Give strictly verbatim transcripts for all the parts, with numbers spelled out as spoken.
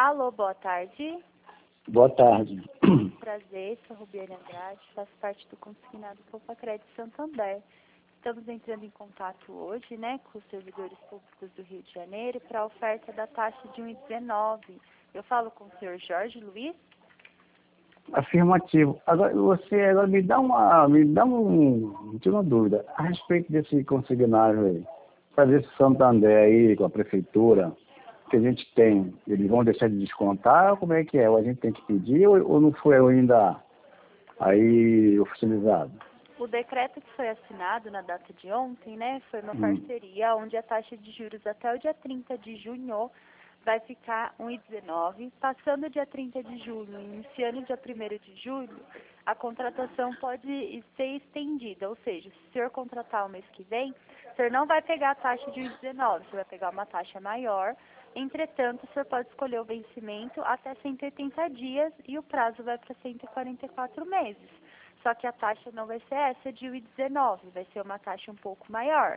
Alô, boa tarde. Boa tarde. Prazer, sou Rubiane Andrade, faço parte do consignado Poupa Crédito Santander. Estamos entrando em contato hoje, né, com os servidores públicos do Rio de Janeiro para a oferta da taxa de um vírgula dezenove. Eu falo com o senhor Jorge Luiz? Afirmativo. Agora, você agora me dá uma, me dá um, tira uma dúvida a respeito desse consignado aí. Para ver se Santander aí, com a prefeitura, que a gente tem, eles vão deixar de descontar, como é que é? Ou a gente tem que pedir ou, ou não foi ainda aí oficializado? O decreto que foi assinado na data de ontem, né, foi uma Hum. parceria onde a taxa de juros até o dia trinta de junho vai ficar um vírgula dezenove. Passando o dia trinta de junho, iniciando dia primeiro de julho, a contratação pode ser estendida, ou seja, se o senhor contratar o mês que vem, o senhor não vai pegar a taxa de um vírgula dezenove, você vai pegar uma taxa maior. Entretanto, o senhor pode escolher o vencimento até cento e oitenta dias e o prazo vai para cento e quarenta e quatro meses. Só que a taxa não vai ser essa de um vírgula dezenove, vai ser uma taxa um pouco maior.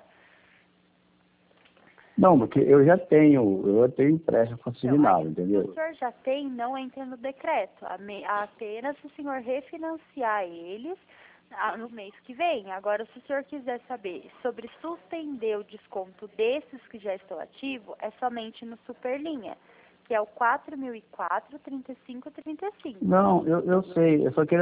Não, porque eu já tenho, eu já tenho empréstimo consignado, Então, aí, entendeu? se o senhor já tem, não entra no decreto. Apenas se o senhor refinanciar eles no mês que vem. Agora, se o senhor quiser saber sobre suspender o desconto desses que já estão ativos, é somente no Superlinha, que é o quatro mil e quatro, trinta e cinco, trinta e cinco. Não, eu, eu sei, eu só queria